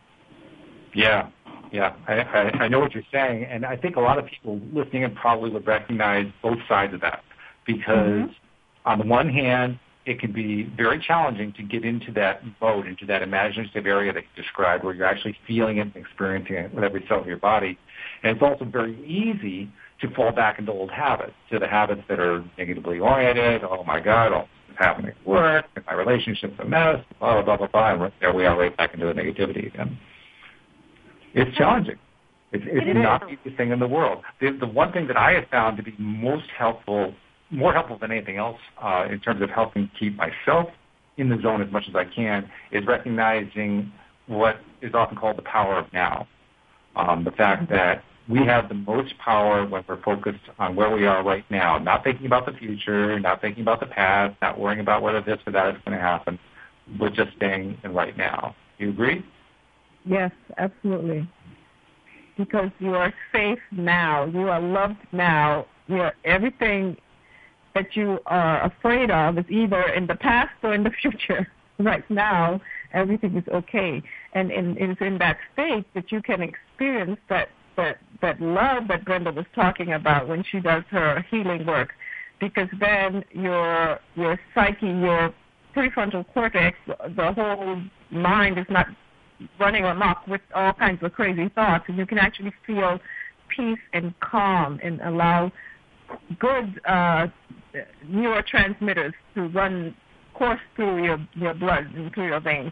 Yeah, yeah, I, I, I know what you're saying, and I think a lot of people listening in probably would recognize both sides of that, because mm-hmm. on the one hand, it can be very challenging to get into that mode, into that imaginative area that you described, where you're actually feeling it and experiencing it with every cell of your body. And it's also very easy to fall back into old habits, to the habits that are negatively oriented. Oh, my God, all this is happening at work, my relationship's a mess, blah, blah, blah, blah, and there we are right back into the negativity again. It's challenging. It's, it's it not the easiest thing in the world. The, the one thing that I have found to be most helpful, more helpful than anything else uh, in terms of helping keep myself in the zone as much as I can, is recognizing what is often called the power of now. Um, the fact that we have the most power when we're focused on where we are right now, not thinking about the future, not thinking about the past, not worrying about whether this or that is going to happen. with just staying in right now. You agree? Yes, absolutely. Because you are safe now. You are loved now. You are everything that you are afraid of is either in the past or in the future. Right now, everything is okay. And in, it's in that state that you can experience that, that, that love that Brenda was talking about when she does her healing work. Because then your your psyche, your prefrontal cortex, the whole mind is not running amok with all kinds of crazy thoughts, and you can actually feel peace and calm and allow good uh, neurotransmitters to run course through your, your blood and through your veins.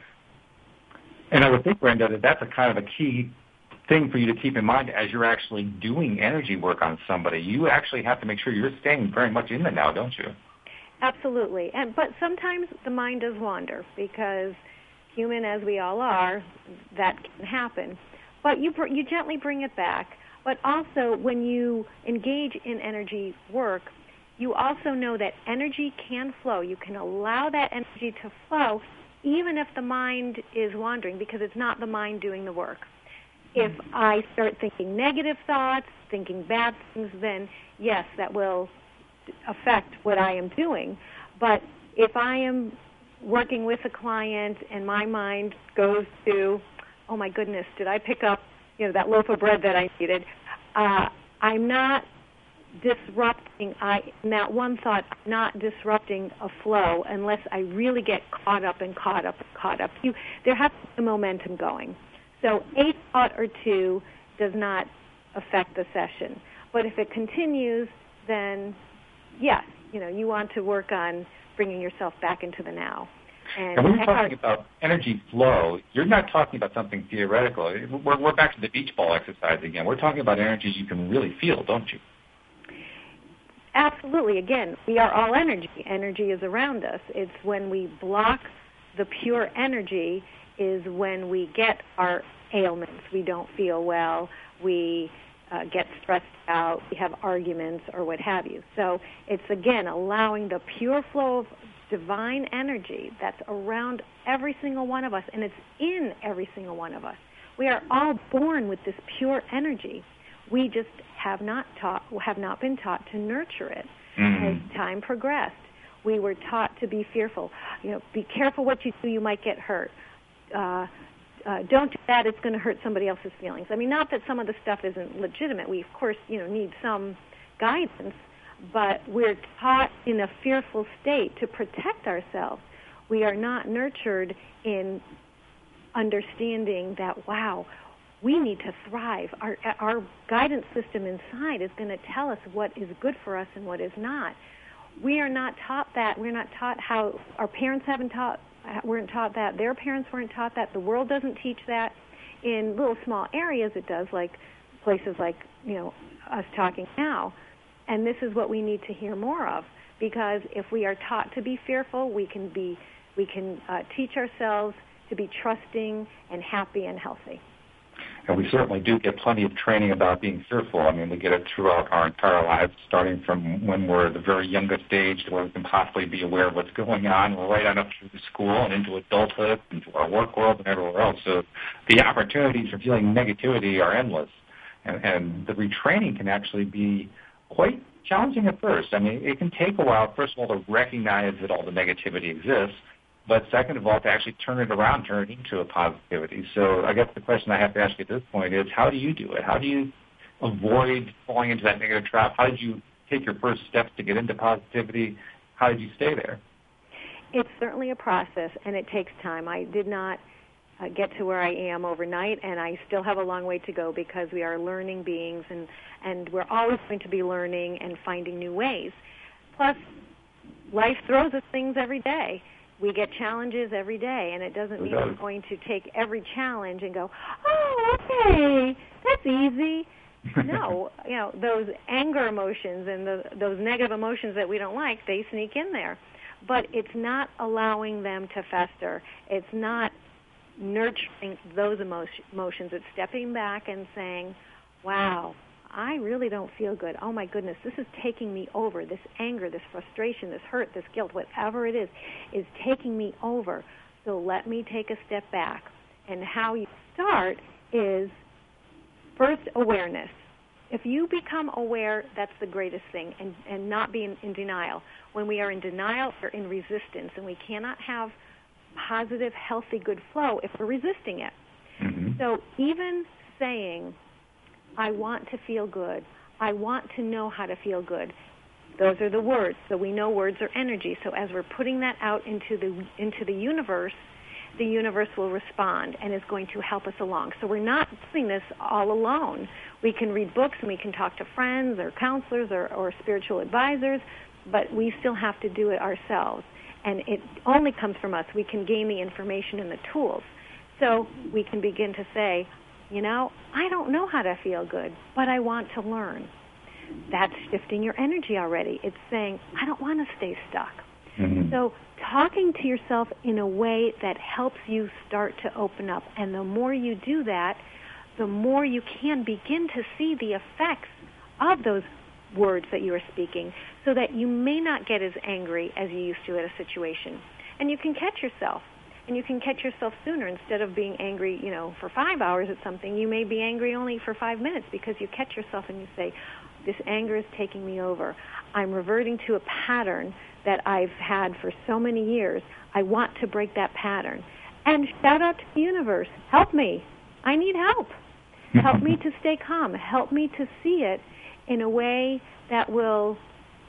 And I would think, Brenda, that that's a kind of a key thing for you to keep in mind as you're actually doing energy work on somebody. You actually have to make sure you're staying very much in the now, don't you? Absolutely. And but sometimes the mind does wander because, human as we all are, that can happen. But you you gently bring it back. But also, when you engage in energy work, you also know that energy can flow. You can allow that energy to flow even if the mind is wandering, because it's not the mind doing the work. If I start thinking negative thoughts, thinking bad things, then yes, that will affect what I am doing. But if I am working with a client and my mind goes to, oh my goodness, did I pick up, you know, that loaf of bread that I needed? Uh, I'm not disrupting, I, in that one thought, not disrupting a flow unless I really get caught up and caught up and caught up. You, there has to be momentum going. So a thought or two does not affect the session. But if it continues, then yes, you know, you want to work on bringing yourself back into the now. And, and when you're talking about energy flow, you're not talking about something theoretical. We're, we're back to the beach ball exercise again. We're talking about energy you can really feel, don't you? Absolutely. Again, we are all energy. Energy is around us. It's when we block the pure energy is when we get our ailments. We don't feel well. We uh, get stressed out. We have arguments or what have you. So it's, again, allowing the pure flow of divine energy that's around every single one of us, and it's in every single one of us. We are all born with this pure energy. We just have not taught, have not been taught to nurture it. Mm-hmm. As time progressed, we were taught to be fearful. You know, be careful what you do; you might get hurt. Uh, uh, don't do that; it's going to hurt somebody else's feelings. I mean, not that some of the stuff isn't legitimate. We, of course, you know, need some guidance, but we're taught in a fearful state to protect ourselves. We are not nurtured in understanding that, wow, we need to thrive. Our, our guidance system inside is going to tell us what is good for us and what is not. We are not taught that. We're not taught how our parents haven't taught, weren't taught that. Their parents weren't taught that. The world doesn't teach that. In little small areas it does, like places like, you know, us talking now. And this is what we need to hear more of, because if we are taught to be fearful, we can be, we can uh, teach ourselves to be trusting and happy and healthy. And we certainly do get plenty of training about being fearful. I mean, we get it throughout our entire lives, starting from when we're the very youngest age to where we can possibly be aware of what's going on. We're right on up through school and into adulthood, into our work world and everywhere else. So the opportunities for feeling negativity are endless. And, and the retraining can actually be quite challenging at first. I mean, it can take a while, first of all, to recognize that all the negativity exists, but second of all, to actually turn it around, turn it into a positivity. So I guess the question I have to ask you at this point is, how do you do it? How do you avoid falling into that negative trap? How did you take your first steps to get into positivity? How did you stay there? It's certainly a process, and it takes time. I did not uh, get to where I am overnight, and I still have a long way to go because we are learning beings, and, and we're always going to be learning and finding new ways. Plus, life throws us things every day. We get challenges every day, and it doesn't mean we're going to take every challenge and go, oh, okay, that's easy. No, you know, those anger emotions and the, those negative emotions that we don't like, they sneak in there. But it's not allowing them to fester. It's not nurturing those emotion, emotions. It's stepping back and saying, wow, I really don't feel good. Oh, my goodness, this is taking me over. This anger, this frustration, this hurt, this guilt, whatever it is, is taking me over. So let me take a step back. And how you start is first awareness. If you become aware, that's the greatest thing, and, and not be in, in denial. When we are in denial, we're in resistance, and we cannot have positive, healthy, good flow if we're resisting it. Mm-hmm. So even saying, I want to feel good, I want to know how to feel good, those are the words. So we know words are energy. So as we're putting that out into the into the universe, the universe will respond and is going to help us along. So we're not doing this all alone. We can read books and we can talk to friends or counselors or, or spiritual advisors, but we still have to do it ourselves. And it only comes from us. We can gain the information and the tools. So we can begin to say, you know, I don't know how to feel good, but I want to learn. That's shifting your energy already. It's saying, I don't want to stay stuck. Mm-hmm. So talking to yourself in a way that helps you start to open up. And the more you do that, the more you can begin to see the effects of those words that you are speaking, so that you may not get as angry as you used to at a situation. And you can catch yourself. And you can catch yourself sooner. Instead of being angry, you know, for five hours at something, you may be angry only for five minutes because you catch yourself and you say, this anger is taking me over. I'm reverting to a pattern that I've had for so many years. I want to break that pattern. And shout out to the universe. Help me. I need help. Help me to stay calm. Help me to see it in a way that will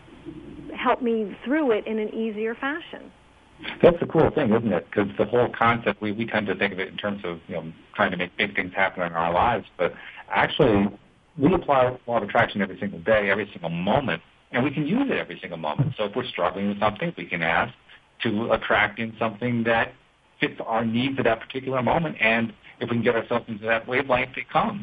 help me through it in an easier fashion. That's the cool thing, isn't it? Because the whole concept, we, we tend to think of it in terms of, you know, trying to make big things happen in our lives, but actually we apply law of attraction every single day, every single moment, and we can use it every single moment. So if we're struggling with something, we can ask to attract in something that fits our needs at that particular moment, and if we can get ourselves into that wavelength, it comes.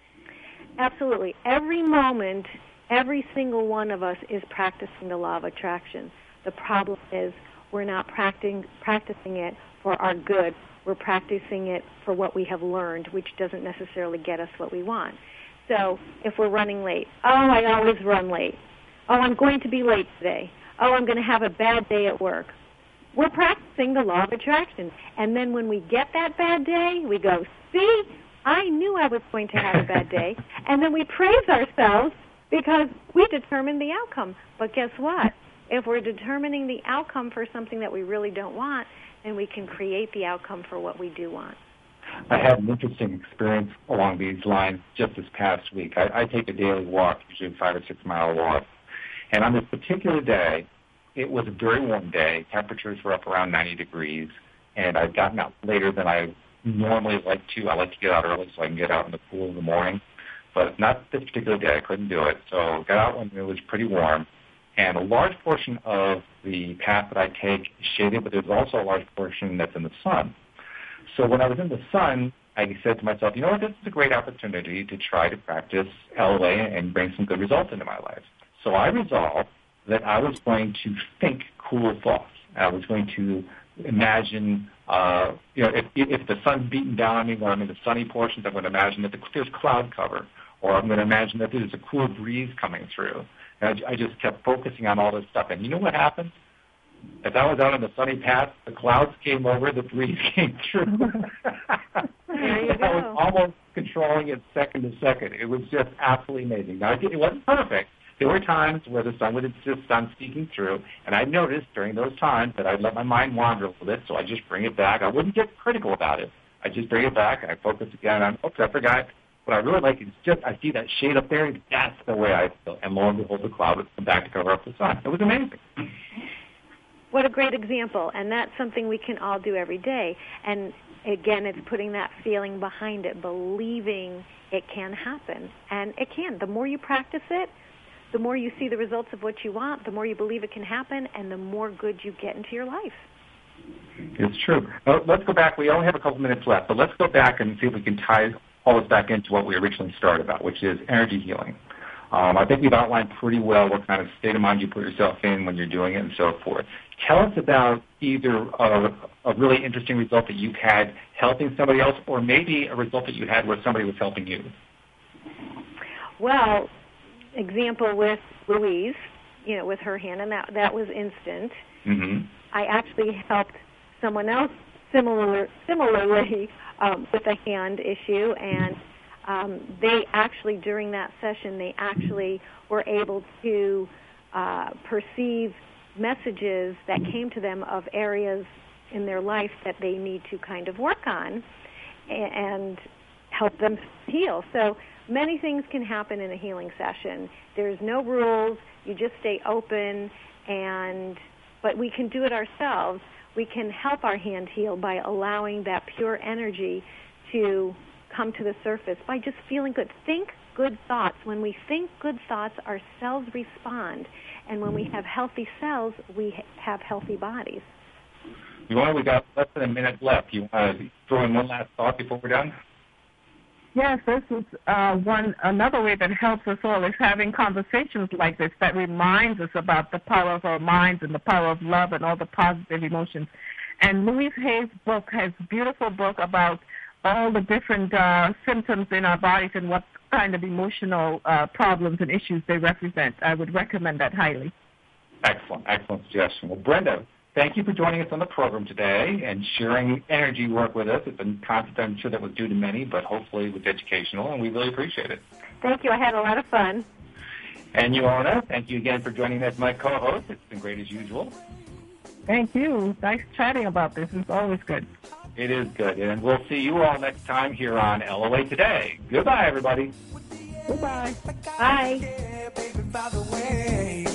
Absolutely. Every moment, every single one of us is practicing the law of attraction. The problem is we're not practicing, practicing it for our good. We're practicing it for what we have learned, which doesn't necessarily get us what we want. So if we're running late, oh, I always run late. Oh, I'm going to be late today. Oh, I'm going to have a bad day at work. We're practicing the law of attraction. And then when we get that bad day, we go, see, I knew I was going to have a bad day. And then we praise ourselves because we determined the outcome. But guess what? If we're determining the outcome for something that we really don't want, then we can create the outcome for what we do want. I had an interesting experience along these lines just this past week. I, I take a daily walk, usually a five or six mile walk. And on this particular day, it was a very warm day. Temperatures were up around ninety degrees. And I'd gotten out later than I normally like to. I like to get out early so I can get out in the cool in the morning. But not this particular day. I couldn't do it. So got out when it was pretty warm. And a large portion of the path that I take is shaded, but there's also a large portion that's in the sun. So when I was in the sun, I said to myself, you know what, this is a great opportunity to try to practice L O A and bring some good results into my life. So I resolved that I was going to think cool thoughts. I was going to imagine, uh, you know, if, if the sun's beating down on me when I'm in the sunny portions, I'm going to imagine that there's cloud cover, or I'm going to imagine that there's a cool breeze coming through. And I, I just kept focusing on all this stuff. And you know what happened? As I was out on the sunny path, the clouds came over, the breeze came through. There you go. I was almost controlling it second to second. It was just absolutely amazing. Now, it wasn't perfect. There were times where the sun would insist on speaking through, and I noticed during those times that I'd let my mind wander a little bit, so I just bring it back. I wouldn't get critical about it. I just bring it back, and I focus again on, oops, I forgot. What I really like is just, I see that shade up there, and that's the way I feel. And lo and behold, the cloud would come back to cover up the sun. It was amazing. What a great example, and that's something we can all do every day. And again, it's putting that feeling behind it, believing it can happen. And it can. The more you practice it, the more you see the results of what you want, the more you believe it can happen, and the more good you get into your life. It's true. Well, let's go back. We only have a couple minutes left, but let's go back and see if we can tie all this back into what we originally started about, which is energy healing. Um, I think we've outlined pretty well what kind of state of mind you put yourself in when you're doing it and so forth. Tell us about either a, a really interesting result that you've had helping somebody else, or maybe a result that you had where somebody was helping you. Well, example with Louise, you know, with her hand, and that, that was instant. Mm-hmm. I actually helped someone else similar, similarly um, with a hand issue, and um, they actually, during that session, they actually were able to uh, perceive messages that came to them of areas in their life that they need to kind of work on and help them heal. So many things can happen in a healing session. There's no rules. You just stay open, and but we can do it ourselves. We can help our hand heal by allowing that pure energy to come to the surface by just feeling good. Think good thoughts. When we think good thoughts, our cells respond. And when we have healthy cells, we ha- have healthy bodies. We've only got less than a minute left. You want to throw in one last thought before we're done? Yes, this is uh, one another way that helps us all is having conversations like this that reminds us about the power of our minds and the power of love and all the positive emotions. And Louise Hay's book has a beautiful book about all the different uh, symptoms in our bodies and what kind of emotional uh, problems and issues they represent. I would recommend that highly. Excellent, excellent suggestion. Well, Brenda, thank you for joining us on the program today and sharing energy work with us. It's a concept I'm sure that was due to many, but hopefully it was educational, and we really appreciate it. Thank you. I had a lot of fun. And Ioana, thank you again for joining us as my co-host. It's been great as usual. Thank you. Nice chatting about this. It's always good. It is good. And we'll see you all next time here on L O A Today. Goodbye, everybody. Goodbye. Bye. Yeah, baby, by the way.